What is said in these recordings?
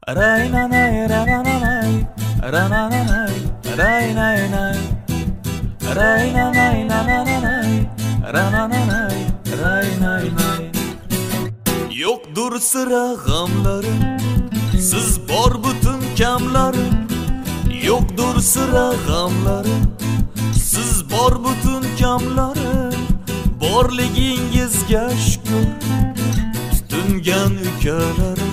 Raynanay, rananay, rananay, raynanay, raynanay, nananay, rananay, raynanay. Yoktur sıra gamlarım, siz bor bütün kamlarım. Yoktur sıra gamlarım, siz bor bütün kamlarım. Borligingizga shukr, tutungan ukalarim.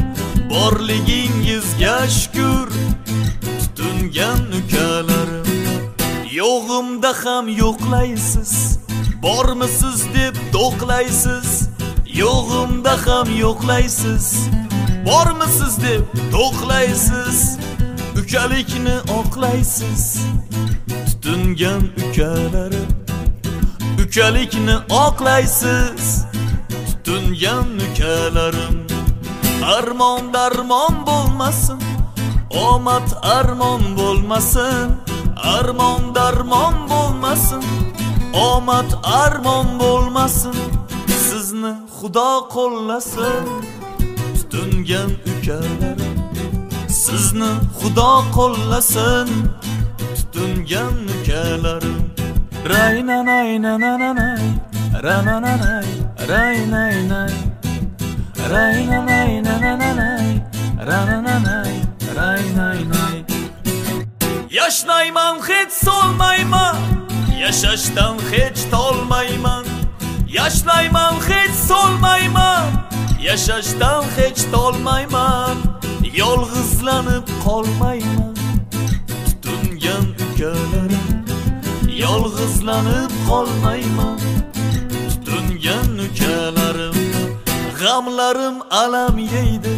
Borligingizga shukr, tutungan ukalarim. Yo'g'imda ham yo'qlaysiz, bormisiz deb do'qlaysiz. Yo'g'imda ham yo'qlaysiz, bormisiz deb do'qlaysiz. Ukalikni oqlaysiz, tutungan ukalarim. Ukalikni oqlaysiz, tutungan ukalarim. Armon darmon bo'lmasin, omad armon bo'lmasin. Armon darmon bo'lmasin, omad armon bo'lmasin. Sizni Xudo qo'llasin, tutungan ukalarim. Sizni Xudo qo'llasin, tutungan ukalarim. Raynanay, nananay, rananay, raynanay, raynanay, nananay, rananay, raynanay. Yashnayman, hech solmayman, yashashdan hech tolmayman. Yashnayman, hech solmayman, yashashdan hech tolmayman. Yolg'izlanib qolmayman, tutungan ukalarim. Yolg'izlanib qolmayman, tutungan ukalarim. G'amlarim alam yeydi,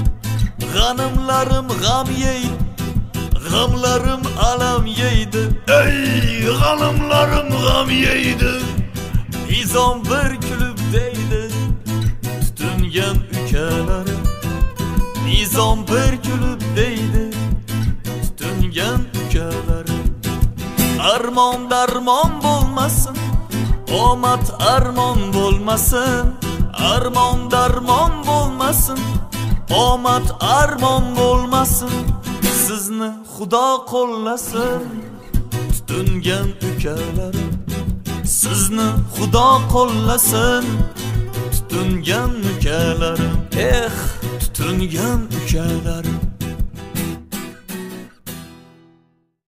g'animlarim g'am yeydi. G'amlarim alam yeydi, ey g'animlarim g'am yeydi. Nizom bir kulib deydi, tutungan ukalarim. Nizom bir kulib deydi, tutungan ukalarim. Armon darmon bo'lmasin, omad armon bo'lmasin. Armon darmon bo'lmasin, omad armon bo'lmasin. Sizni Xudo qo'llasin, tutungan ukalarim. Sizni Xudo qo'llasin, tutungan ukalarim. Tutungan ukalarim.